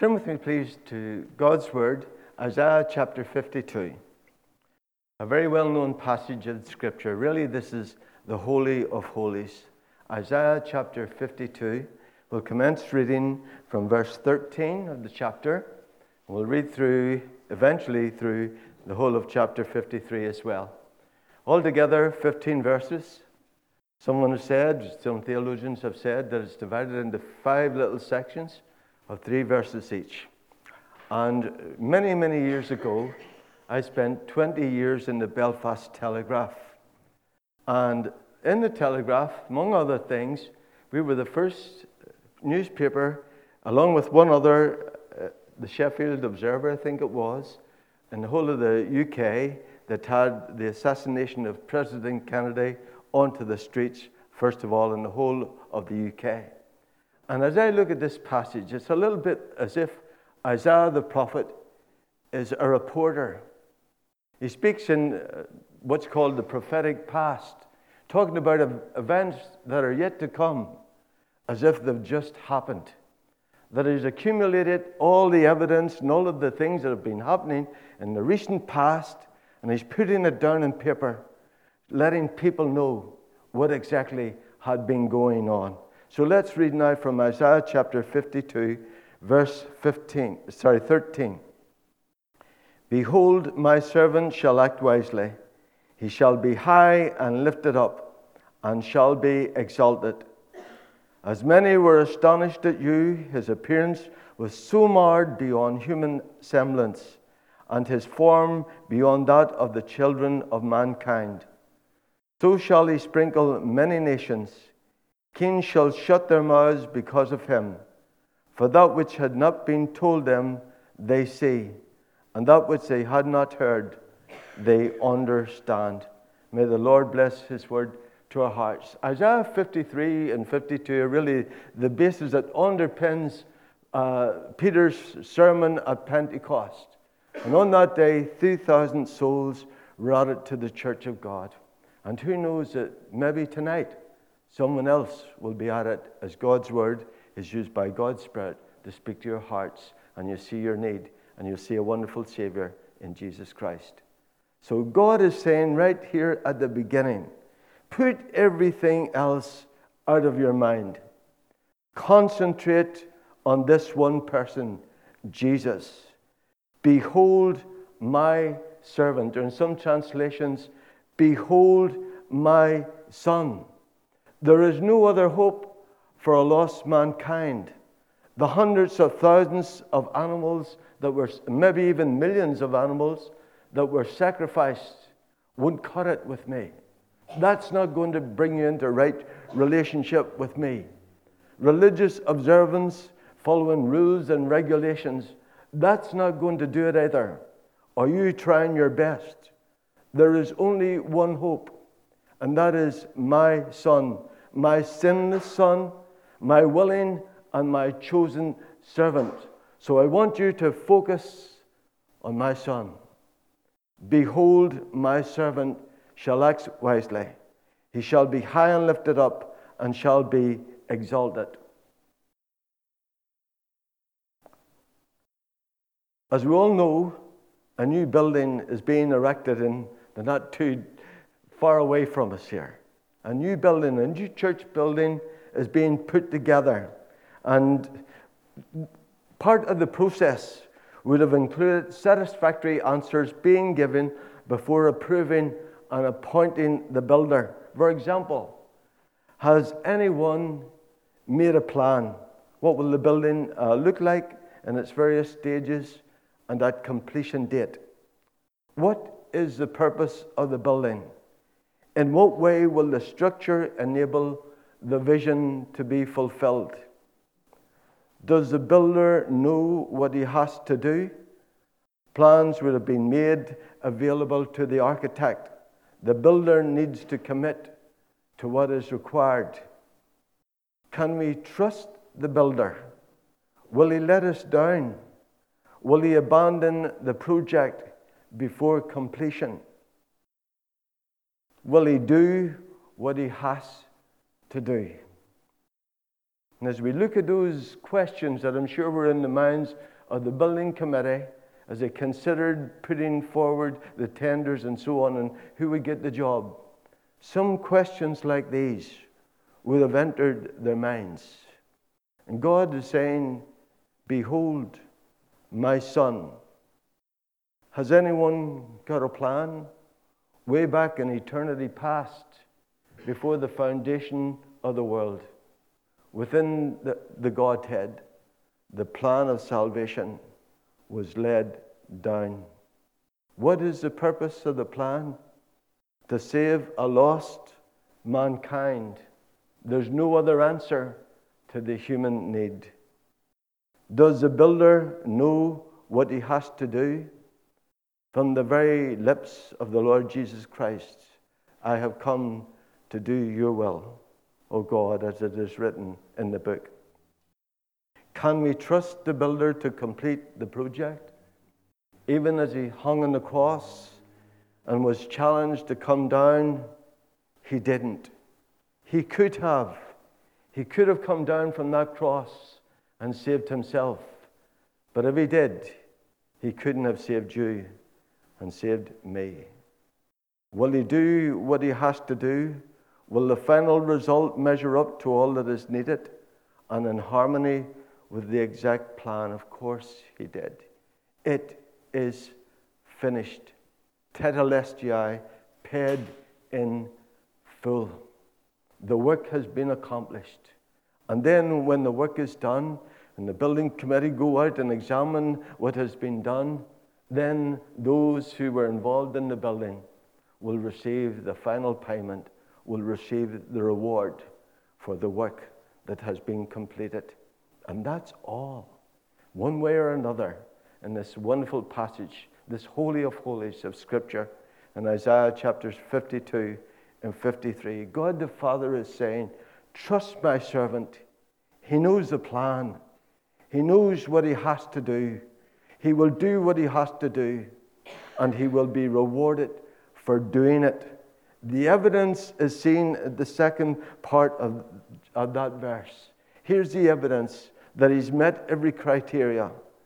Turn with me, please, to God's Word, Isaiah chapter 52. A very well-known passage of Scripture. Really, this is the Holy of Holies. Isaiah chapter 52. We'll commence reading from verse 13 of the chapter. We'll read through, eventually through the whole of chapter 53 as well. Altogether, 15 verses. Some theologians have said that it's divided into 5 little sections of 3 verses each. And many, many years ago, I spent 20 years in the Belfast Telegraph. And in the Telegraph, among other things, we were the first newspaper, along with one other, the Sheffield Observer, I think it was, in the whole of the UK, that had the assassination of President Kennedy onto the streets, first of all, in the whole of the UK. And as I look at this passage, it's a little bit as if Isaiah the prophet is a reporter. He speaks in what's called the prophetic past, talking about events that are yet to come, as if they've just happened. That he's accumulated all the evidence and all of the things that have been happening in the recent past, and he's putting it down in paper, letting people know what exactly had been going on. So let's read now from Isaiah chapter 52, verse 13. Behold, my servant shall act wisely. He shall be high and lifted up, and shall be exalted. As many were astonished at you, his appearance was so marred beyond human semblance, and his form beyond that of the children of mankind. So shall he sprinkle many nations. Kings shall shut their mouths because of him. For that which had not been told them, they see, and that which they had not heard, they understand. May the Lord bless his word to our hearts. Isaiah 53 and 52 are really the basis that underpins Peter's sermon at Pentecost. And on that day, 3,000 souls were added to the church of God. And who knows that maybe tonight, someone else will be at it as God's word is used by God's Spirit to speak to your hearts, and you'll see your need, and you'll see a wonderful Savior in Jesus Christ. So God is saying right here at the beginning, put everything else out of your mind. Concentrate on this one person, Jesus. Behold my servant. Or in some translations, behold my son. There is no other hope for a lost mankind. The hundreds of thousands of animals that were, maybe even millions of animals that were sacrificed won't cut it with me. That's not going to bring you into right relationship with me. Religious observance, following rules and regulations, that's not going to do it either. Are you trying your best? There is only one hope, and that is my son, my sinless son, my willing and my chosen servant. So I want you to focus on my son. Behold, my servant shall act wisely. He shall be high and lifted up, and shall be exalted. As we all know, a new building is being erected in the not too far away from us here. A new building, a new church building is being put together. And part of the process would have included satisfactory answers being given before approving and appointing the builder. For example, has anyone made a plan? What will the building look like in its various stages and at completion date? What is the purpose of the building? In what way will the structure enable the vision to be fulfilled? Does the builder know what he has to do? Plans would have been made available to the architect. The builder needs to commit to what is required. Can we trust the builder? Will he let us down? Will he abandon the project before completion? Will he do what he has to do? And as we look at those questions that I'm sure were in the minds of the building committee, as they considered putting forward the tenders and so on, and who would get the job, some questions like these would have entered their minds. And God is saying, behold, my son. Has anyone got a plan? Way back in eternity past, before the foundation of the world, within the Godhead, the plan of salvation was laid down. What is the purpose of the plan? To save a lost mankind. There's no other answer to the human need. Does the builder know what he has to do? From the very lips of the Lord Jesus Christ, I have come to do your will, O God, as it is written in the book. Can we trust the builder to complete the project? Even as he hung on the cross and was challenged to come down, he didn't. He could have. He could have come down from that cross and saved himself. But if he did, he couldn't have saved you and saved me. Will he do what he has to do? Will the final result measure up to all that is needed and in harmony with the exact plan? Of course he did. It is finished. Tetelestai, paid in full. The work has been accomplished. And then when the work is done, and the building committee go out and examine what has been done, then those who were involved in the building will receive the final payment, will receive the reward for the work that has been completed. And that's all. One way or another, in this wonderful passage, this Holy of Holies of Scripture, in Isaiah chapters 52 and 53, God the Father is saying, trust my servant. He knows the plan. He knows what he has to do. He will do what he has to do, and he will be rewarded for doing it. The evidence is seen at the second part of that verse. Here's the evidence that he's met every criteria.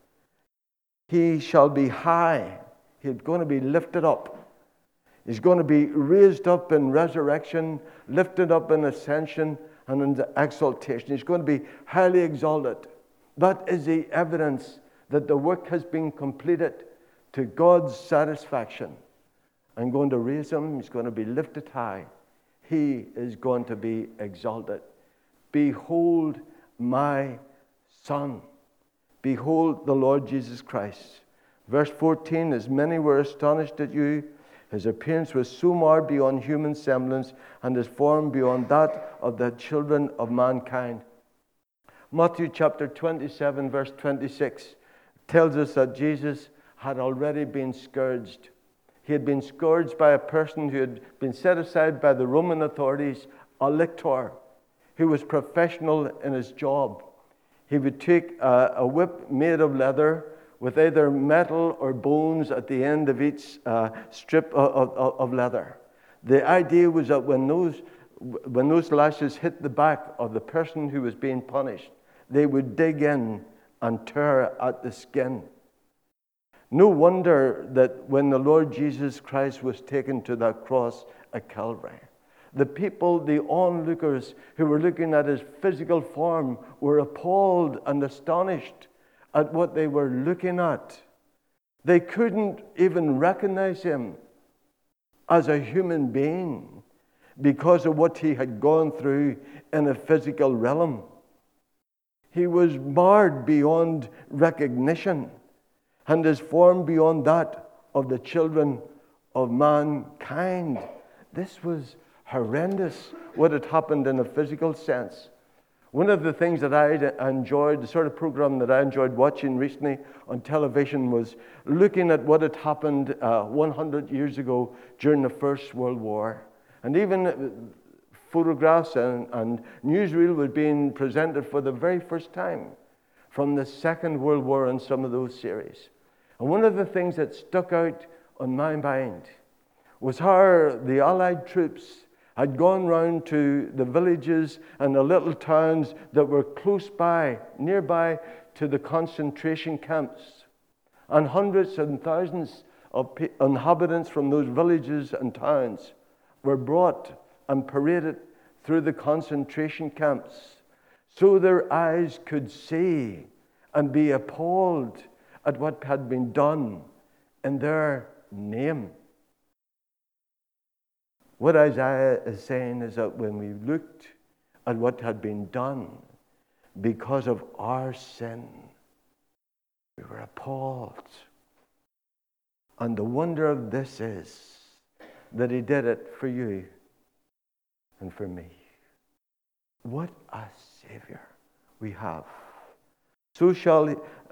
He shall be high. He's going to be lifted up. He's going to be raised up in resurrection, lifted up in ascension, and in the exaltation. He's going to be highly exalted. That is the evidence that the work has been completed to God's satisfaction. I'm going to raise him. He's going to be lifted high. He is going to be exalted. Behold my Son. Behold the Lord Jesus Christ. Verse 14, as many were astonished at you, his appearance was so marred beyond human semblance, and his form beyond that of the children of mankind. Matthew chapter 27, verse 26 tells us that Jesus had already been scourged. He had been scourged by a person who had been set aside by the Roman authorities, a lictor, who was professional in his job. He would take a whip made of leather with either metal or bones at the end of each strip of leather. The idea was that when those lashes hit the back of the person who was being punished, they would dig in and tear at the skin. No wonder that when the Lord Jesus Christ was taken to that cross at Calvary, the people, the onlookers who were looking at his physical form, were appalled and astonished at what they were looking at. They couldn't even recognize him as a human being because of what he had gone through in a physical realm. He was marred beyond recognition, and his form beyond that of the children of mankind. This was horrendous, what had happened in a physical sense. One of the things that I enjoyed, the sort of program that I enjoyed watching recently on television, was looking at what had happened 100 years ago during the First World War. And even photographs and newsreel were being presented for the very first time from the Second World War in some of those series. And one of the things that stuck out on my mind was how the Allied troops had gone round to the villages and the little towns that were close by, nearby, to the concentration camps, and hundreds and thousands of inhabitants from those villages and towns were brought and paraded through the concentration camps so their eyes could see and be appalled at what had been done in their name. What Isaiah is saying is that when we looked at what had been done because of our sin, we were appalled. And the wonder of this is that he did it for you and for me. What a Savior we have. So shall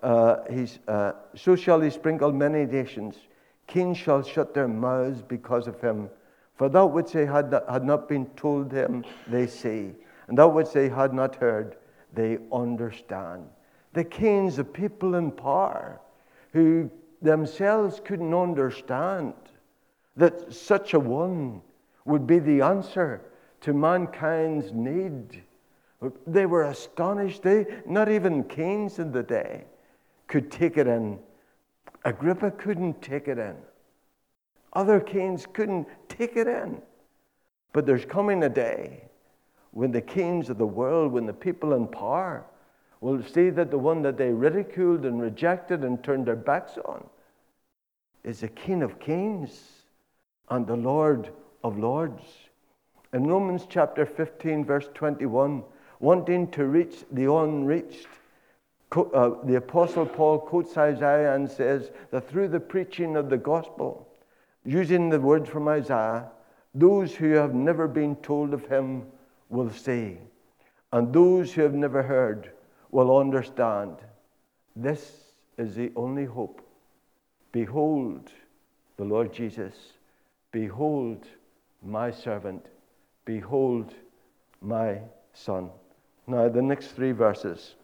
he sprinkle many nations. Kings shall shut their mouths because of him. For that which they had not been told them, they see. And that which they had not heard, they understand. The kings, the people in power, who themselves couldn't understand that such a one would be the answer to mankind's need. They were astonished. Not even kings in the day could take it in. Agrippa couldn't take it in. Other kings couldn't take it in. But there's coming a day when the kings of the world, when the people in power will see that the one that they ridiculed and rejected and turned their backs on is the King of Kings and the Lord of Lords. In Romans chapter 15, verse 21, wanting to reach the unreached, the Apostle Paul quotes Isaiah and says that through the preaching of the gospel, using the words from Isaiah, those who have never been told of him will see, and those who have never heard will understand. This is the only hope. Behold the Lord Jesus. Behold my servant. Behold my son. Now the next three verses.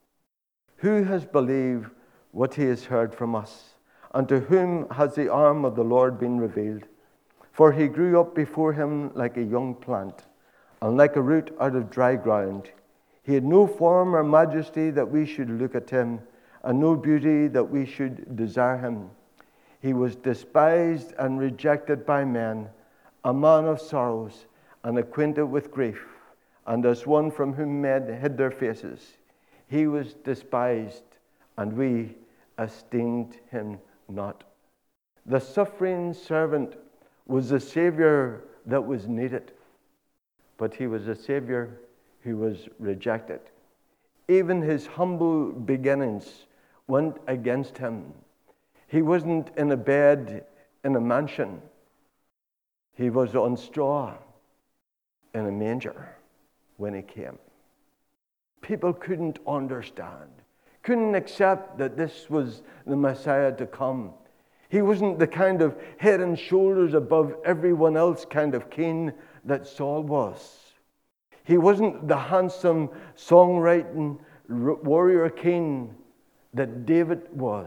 Who has believed what he has heard from us? And to whom has the arm of the Lord been revealed? For he grew up before him like a young plant, and like a root out of dry ground. He had no form or majesty that we should look at him, and no beauty that we should desire him. He was despised and rejected by men, a man of sorrows, and acquainted with grief, and as one from whom men hid their faces. He was despised, and we esteemed him not. The suffering servant was the Savior that was needed, but he was a Savior who was rejected. Even his humble beginnings went against him. He wasn't in a bed in a mansion. He was on straw in a manger when he came. People couldn't understand, couldn't accept that this was the Messiah to come. He wasn't the kind of head and shoulders above everyone else kind of king that Saul was. He wasn't the handsome songwriting warrior king that David was.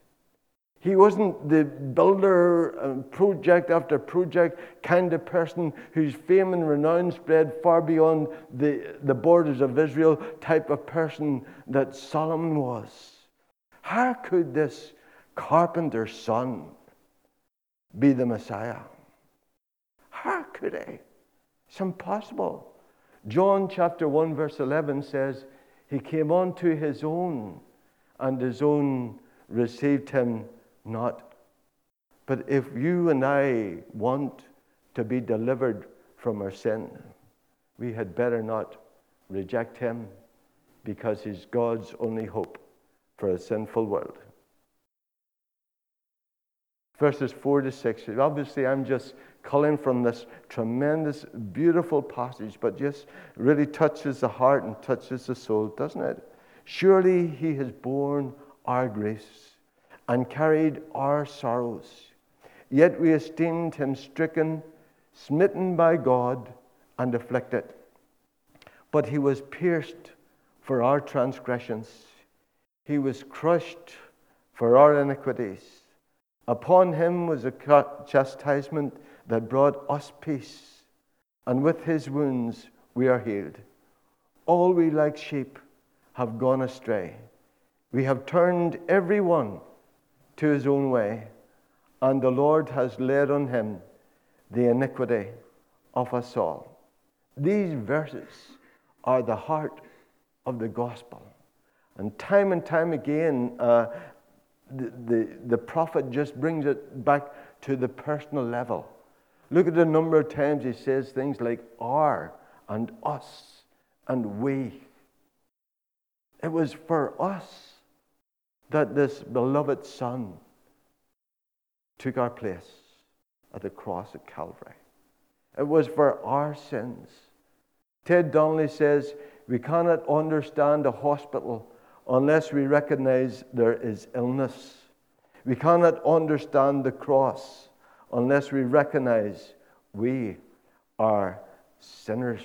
He wasn't the builder, project after project kind of person whose fame and renown spread far beyond the borders of Israel type of person that Solomon was. How could this carpenter's son be the Messiah? How could he? It's impossible. John chapter 1 verse 11 says, he came unto his own, and his own received him not. But if you and I want to be delivered from our sin, we had better not reject him, because he's God's only hope for a sinful world. Verses 4 to 6. Obviously, I'm just culling from this tremendous, beautiful passage, but just really touches the heart and touches the soul, doesn't it? Surely he has borne our griefs and carried our sorrows. Yet we esteemed him stricken, smitten by God, and afflicted. But he was pierced for our transgressions. He was crushed for our iniquities. Upon him was a chastisement that brought us peace, and with his wounds we are healed. All we like sheep have gone astray. We have turned everyone to his own way, and the Lord has laid on him the iniquity of us all. These verses are the heart of the gospel. And time again, the prophet just brings it back to the personal level. Look at the number of times he says things like our and us and we. It was for us that this beloved Son took our place at the cross at Calvary. It was for our sins. Ted Donnelly says, we cannot understand a hospital unless we recognize there is illness. We cannot understand the cross unless we recognize we are sinners.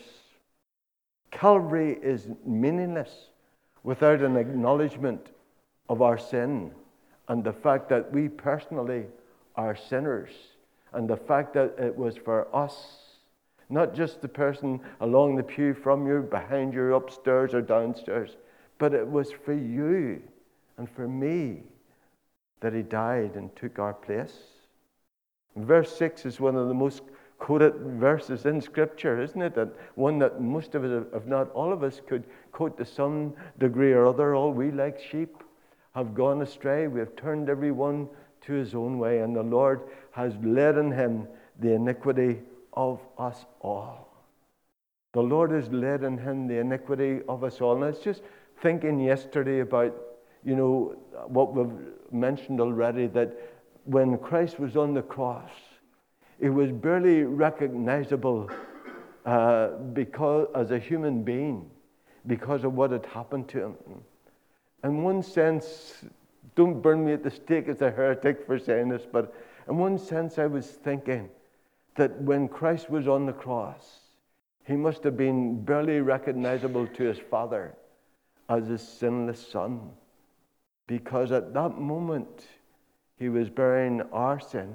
Calvary is meaningless without an acknowledgement of our sin and the fact that we personally are sinners, and the fact that it was for us, not just the person along the pew from you, behind you, upstairs or downstairs, but it was for you and for me that he died and took our place. Verse 6 is one of the most quoted verses in Scripture, isn't it? That one that most of us, if not all of us, could quote to some degree or other. All we like sheep have gone astray. We have turned every one to his own way, and the Lord has laid on him the iniquity of us all. The Lord has laid on him the iniquity of us all. And I was just thinking yesterday about, what we've mentioned already, that when Christ was on the cross, he was barely recognizable because as a human being because of what had happened to him. In one sense, don't burn me at the stake as a heretic for saying this, but in one sense I was thinking that when Christ was on the cross, he must have been barely recognizable to his Father as his sinless Son, because at that moment he was bearing our sin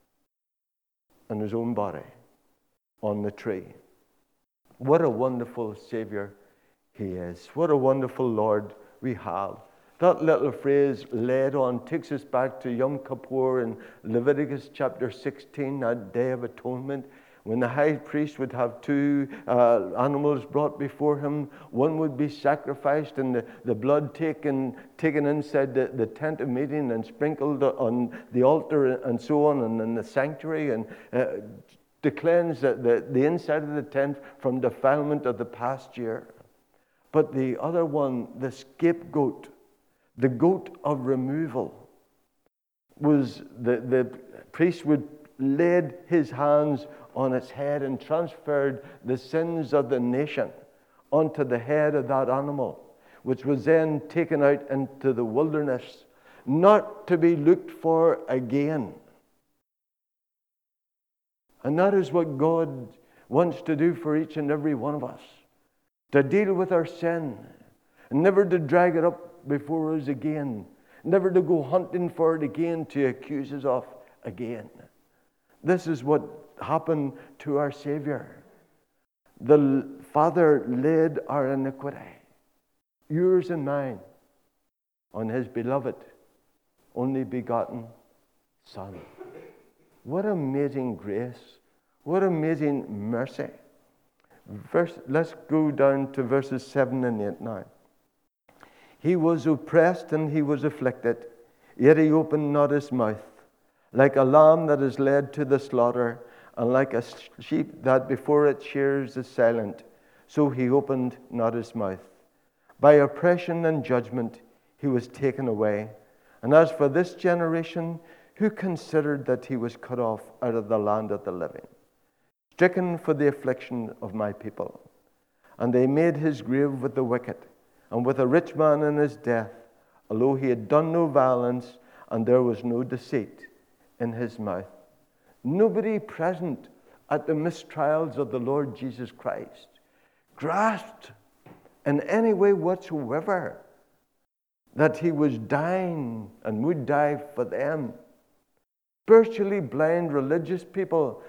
in his own body on the tree. What a wonderful Savior he is. What a wonderful Lord we have. That little phrase, laid on, takes us back to Yom Kippur in Leviticus chapter 16, that Day of Atonement, when the high priest would have two animals brought before him. One would be sacrificed and the blood taken inside the tent of meeting and sprinkled on the altar and so on, and in the sanctuary, and to cleanse the inside of the tent from defilement of the past year. But the other one, the scapegoat, the goat of removal, was the priest would laid his hands on its head and transferred the sins of the nation onto the head of that animal, which was then taken out into the wilderness, not to be looked for again. And that is what God wants to do for each and every one of us, to deal with our sin, and never to drag it up before us again, never to go hunting for it again to accuse us of again. This is what happened to our Savior. The Father laid our iniquity, yours and mine, on his beloved, only begotten Son. What amazing grace. What amazing mercy. Let's go down to verses 7 and 8 now. He was oppressed and he was afflicted, yet he opened not his mouth. Like a lamb that is led to the slaughter, and like a sheep that before it shears is silent, so he opened not his mouth. By oppression and judgment he was taken away. And as for this generation, who considered that he was cut off out of the land of the living, stricken for the affliction of my people? And they made his grave with the wicked, and with a rich man in his death, although he had done no violence, and there was no deceit in his mouth. Nobody present at the mistrials of the Lord Jesus Christ grasped in any way whatsoever that he was dying and would die for them. Spiritually blind religious people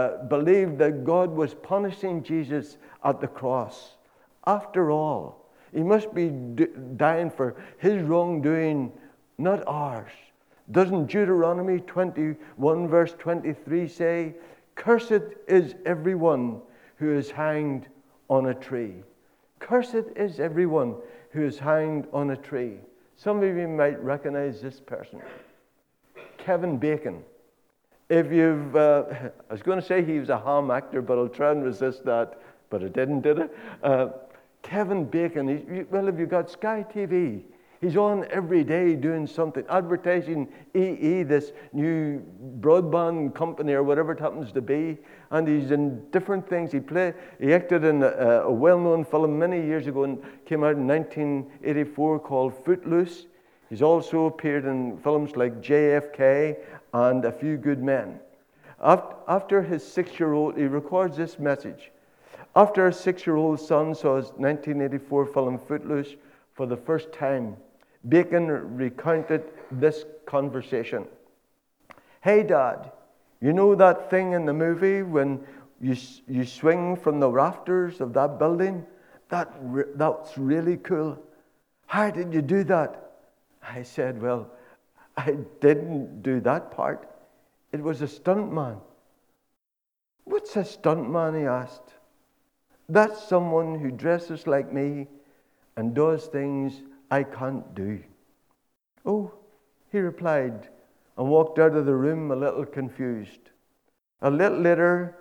believed that God was punishing Jesus at the cross. After all, He must be dying for his wrongdoing, not ours. Doesn't Deuteronomy 21 verse 23 say, "Cursed is everyone who is hanged on a tree"? Cursed is everyone who is hanged on a tree. Some of you might recognize this person. Kevin Bacon. If you've, I was going to say he was a ham actor, but I'll try and resist that. But it didn't, did it? Kevin Bacon, well, have you got Sky TV? He's on every day doing something, advertising EE, this new broadband company or whatever it happens to be. And he's in different things. He acted in a well-known film many years ago and came out in 1984 called Footloose. He's also appeared in films like JFK and A Few Good Men. After his 6-year-old, he records this message. After a 6-year-old son saw his 1984 film Footloose for the first time, Bacon recounted this conversation. "Hey, Dad, you know that thing in the movie when you swing from the rafters of that building? That's really cool. How did you do that?" I said, "Well, I didn't do that part. It was a stuntman." "What's a stuntman?" he asked. "That's someone who dresses like me and does things I can't do." "Oh," he replied, and walked out of the room a little confused. A little later,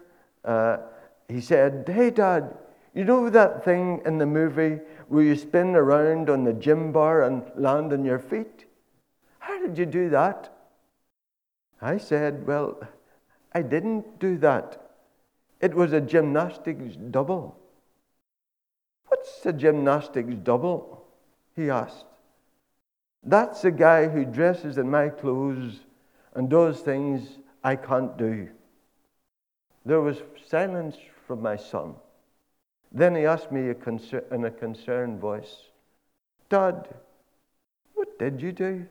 he said, "Hey, Dad, you know that thing in the movie where you spin around on the gym bar and land on your feet? How did you do that?" I said, "Well, I didn't do that. It was a gymnastics double." "What's a gymnastics double?" he asked. "That's a guy who dresses in my clothes and does things I can't do." There was silence from my son. Then he asked me in a concerned voice, "Dad, what did you do?"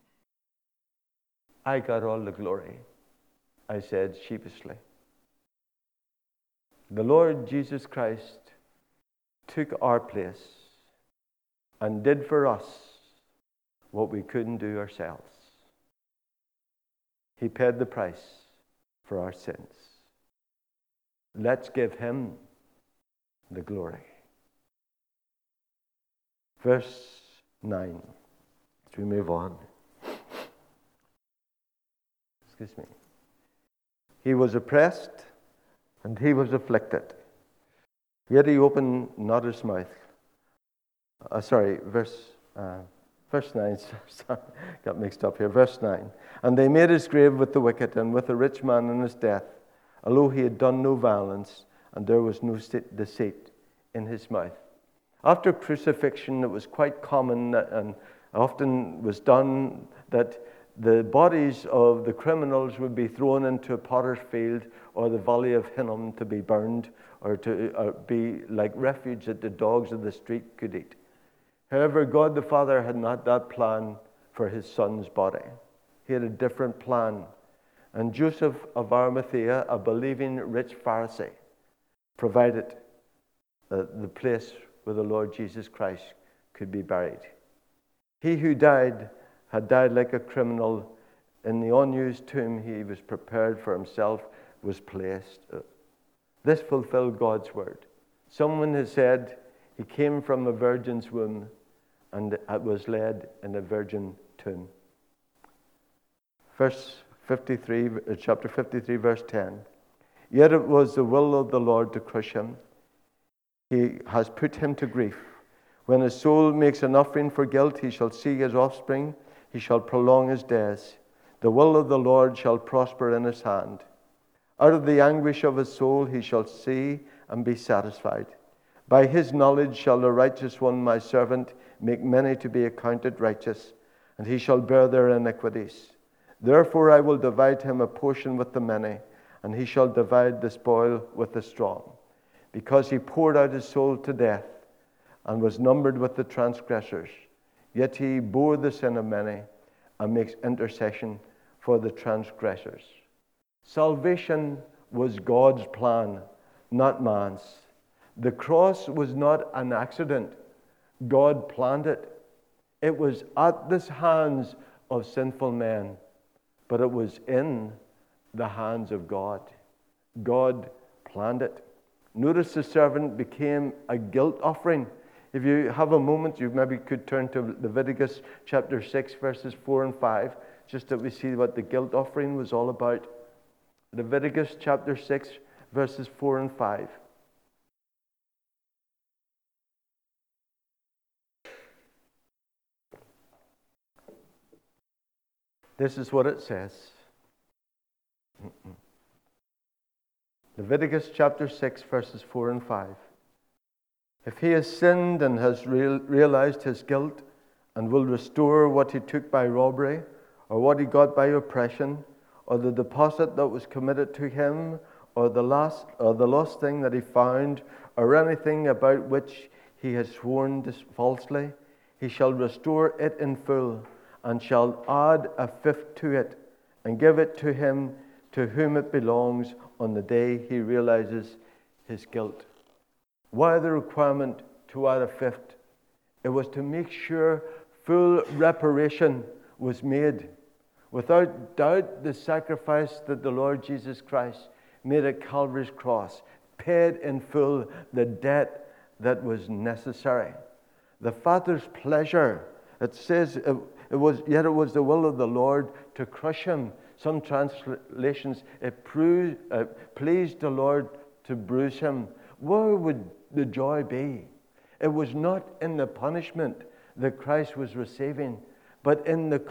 "I got all the glory," I said sheepishly. The Lord Jesus Christ took our place and did for us what we couldn't do ourselves. He paid the price for our sins. Let's give him the glory. Verse 9, as we move on. Excuse me. "He was oppressed and he was afflicted, yet he opened not his mouth." Verse 9, got mixed up here. Verse 9. "And they made his grave with the wicked and with the rich man in his death, although he had done no violence, and there was no deceit in his mouth." After crucifixion, it was quite common and often was done that the bodies of the criminals would be thrown into a potter's field or the valley of Hinnom to be burned or to be like refuge that the dogs of the street could eat. However, God the Father had not that plan for his son's body. He had a different plan. And Joseph of Arimathea, a believing rich Pharisee, provided the place where the Lord Jesus Christ could be buried. He who died had died like a criminal. In the unused tomb he was prepared for himself was placed. This fulfilled God's word. Someone has said he came from a virgin's womb and was laid in a virgin tomb. Chapter 53, verse 10. "Yet it was the will of the Lord to crush him. He has put him to grief. When his soul makes an offering for guilt, he shall see his offspring. He shall prolong his days. The will of the Lord shall prosper in his hand. Out of the anguish of his soul he shall see and be satisfied. By his knowledge shall the righteous one, my servant, make many to be accounted righteous, and he shall bear their iniquities. Therefore I will divide him a portion with the many, and he shall divide the spoil with the strong. Because he poured out his soul to death, and was numbered with the transgressors. Yet he bore the sin of many, and makes intercession for the transgressors." Salvation was God's plan, not man's. The cross was not an accident. God planned it. It was at the hands of sinful men, but it was in the hands of God. God planned it. Notice the servant became a guilt offering. If you have a moment, you maybe could turn to Leviticus chapter 6, verses 4 and 5, just that we see what the guilt offering was all about. Leviticus chapter 6, verses 4 and 5. This is what it says. Leviticus chapter 6, verses 4 and 5. If he has sinned and has realized his guilt and will restore what he took by robbery, or what he got by oppression, or the deposit that was committed to him, or the lost thing that he found, or anything about which he has sworn falsely, he shall restore it in full, and shall add a fifth to it, and give it to him to whom it belongs on the day he realizes his guilt. Why the requirement to add a fifth? It was to make sure full reparation was made. Without doubt, the sacrifice that the Lord Jesus Christ made at Calvary's cross paid in full the debt that was necessary. The Father's pleasure, it says, it was the will of the Lord to crush him. Some translations, it pleased the Lord to bruise him. Where would the joy be? It was not in the punishment that Christ was receiving, but in the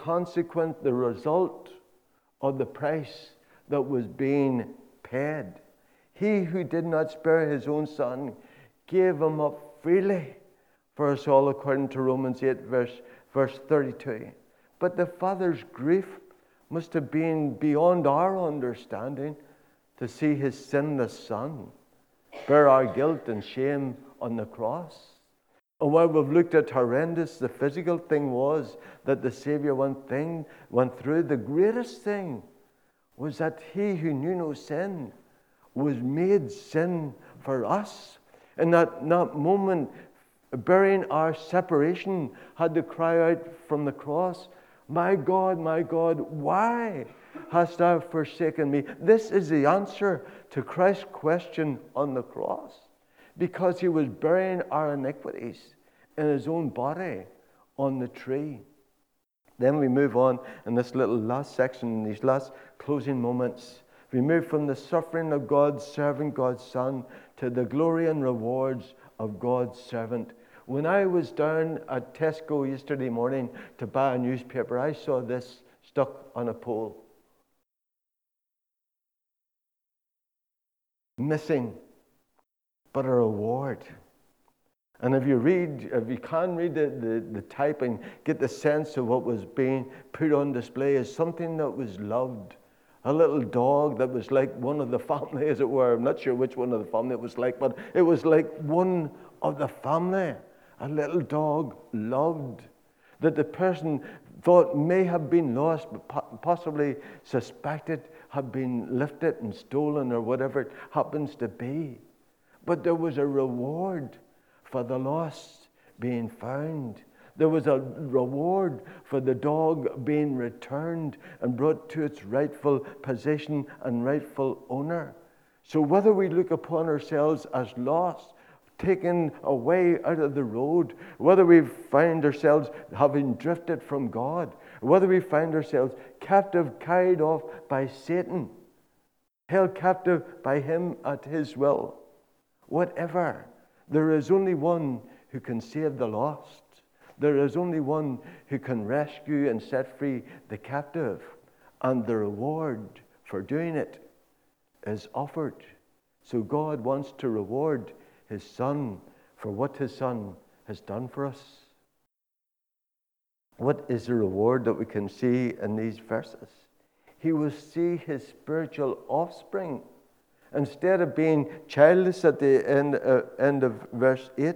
result of the price that was being paid. He who did not spare his own son gave him up freely for us all, according to Romans 8, verse 32. But the Father's grief must have been beyond our understanding to see his sinless Son bear our guilt and shame on the cross. And while we've looked at horrendous the physical thing was that the Savior went through, the greatest thing was that he who knew no sin was made sin for us. In that moment, bearing our separation, had to cry out from the cross, my God, why hast thou forsaken me? This is the answer to Christ's question on the cross, because he was bearing our iniquities in his own body on the tree. Then we move on in this little last section, in these last closing moments. We move from the suffering of God's servant, God's Son, to the glory and rewards of God's servant. When I was down at Tesco yesterday morning to buy a newspaper, I saw this stuck on a pole. Missing, but a reward. And if you can read the type and get the sense of what was being put on display as something that was loved. A little dog that was like one of the family, as it were. I'm not sure which one of the family it was like, but it was like one of the family. A little dog loved, that the person thought may have been lost, but possibly suspected had been lifted and stolen, or whatever it happens to be. But there was a reward for the lost being found. There was a reward for the dog being returned and brought to its rightful position and rightful owner. So whether we look upon ourselves as lost, taken away out of the road, whether we find ourselves having drifted from God, whether we find ourselves captive, carried off by Satan, held captive by him at his will, whatever, there is only one who can save the lost. There is only one who can rescue and set free the captive, and the reward for doing it is offered. So God wants to reward his Son for what his Son has done for us. What is the reward that we can see in these verses? He will see his spiritual offspring. Instead of being childless at the end of verse 8,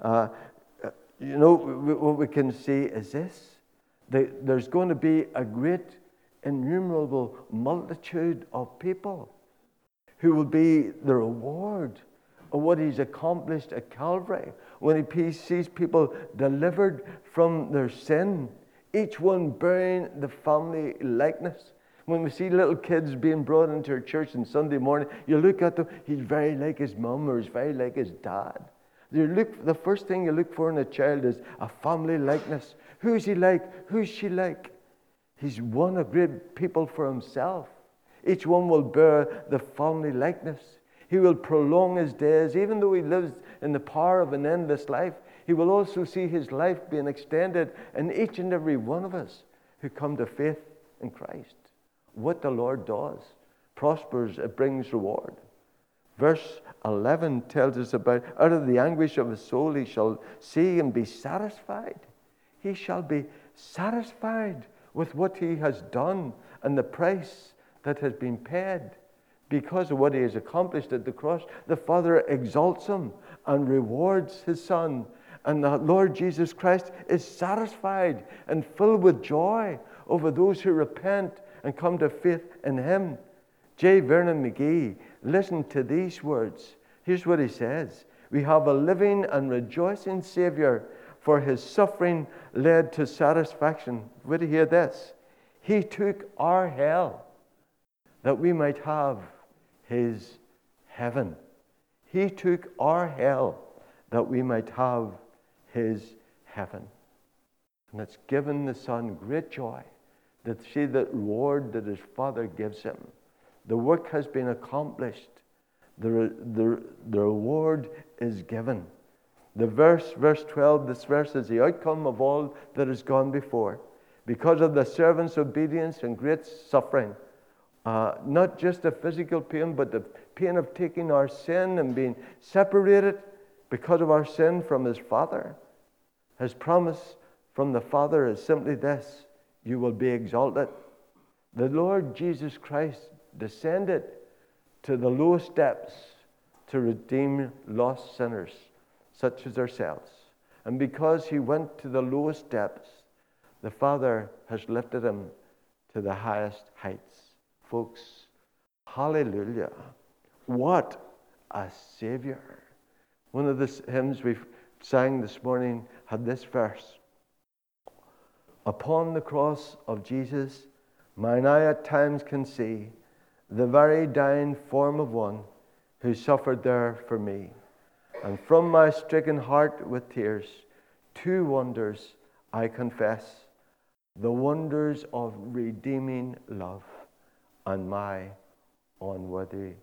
what we can see is this. There's going to be a great, innumerable multitude of people who will be the reward of what he's accomplished at Calvary, when he sees people delivered from their sin, each one bearing the family likeness. When we see little kids being brought into our church on Sunday morning, you look at them, he's very like his mum or he's very like his dad. The first thing you look for in a child is a family likeness. Who's he like? Who's she like? He's won a great people for himself. Each one will bear the family likeness. He will prolong his days. Even though he lives in the power of an endless life, he will also see his life being extended in each and every one of us who come to faith in Christ. What the Lord does prospers, it brings reward. Verse 11 tells us about, out of the anguish of his soul he shall see and be satisfied. He shall be satisfied with what he has done and the price that has been paid. Because of what he has accomplished at the cross, the Father exalts him and rewards his Son. And the Lord Jesus Christ is satisfied and filled with joy over those who repent and come to faith in him. J. Vernon McGee, listen to these words. Here's what he says. We have a living and rejoicing Savior, for his suffering led to satisfaction. Would you hear this? He took our hell that we might have his heaven. He took our hell that we might have his heaven. And it's given the Son great joy to see the reward that his Father gives him. The work has been accomplished. The reward is given. Verse 12, this verse is the outcome of all that has gone before. Because of the servant's obedience and great suffering, not just the physical pain, but the pain of taking our sin and being separated because of our sin from his Father. His promise from the Father is simply this: you will be exalted. The Lord Jesus Christ descended to the lowest depths to redeem lost sinners such as ourselves. And because he went to the lowest depths, the Father has lifted him to the highest heights. Folks, hallelujah. What a Savior. One of the hymns we sang this morning had this verse. Upon the cross of Jesus, mine eye at times can see the very dying form of one who suffered there for me. And from my stricken heart with tears, two wonders I confess, the wonders of redeeming love and my unworthiness.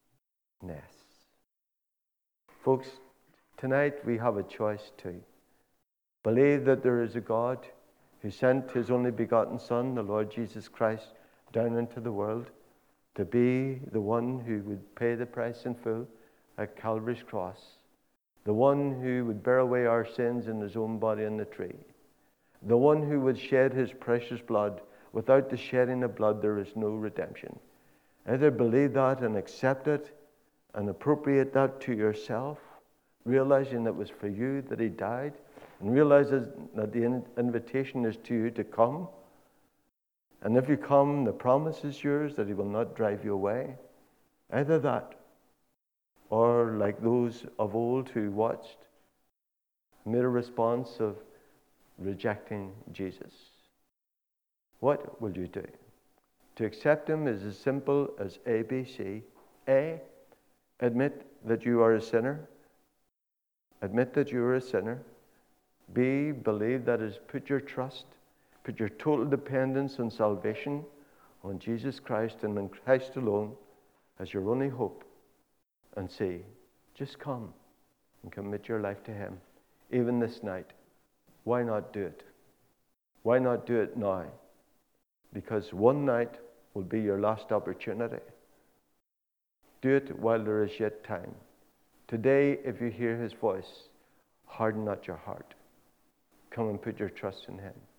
Folks, tonight we have a choice too. Believe that there is a God who sent his only begotten Son, the Lord Jesus Christ, down into the world to be the one who would pay the price in full at Calvary's cross, the one who would bear away our sins in his own body on the tree, the one who would shed his precious blood. Without the shedding of blood, there is no redemption. Either believe that and accept it and appropriate that to yourself, realizing it was for you that he died, and realizes that the invitation is to you to come. And if you come, the promise is yours that he will not drive you away. Either that, or like those of old who watched, made a response of rejecting Jesus. What will you do? To accept him is as simple as ABC. A, admit that you are a sinner. Admit that you are a sinner. B, believe that is put your trust, put your total dependence and salvation on Jesus Christ and on Christ alone as your only hope. And C, just come and commit your life to him, even this night. Why not do it? Why not do it now? Because one night will be your last opportunity. Do it while there is yet time. Today, if you hear his voice, harden not your heart. Come and put your trust in him.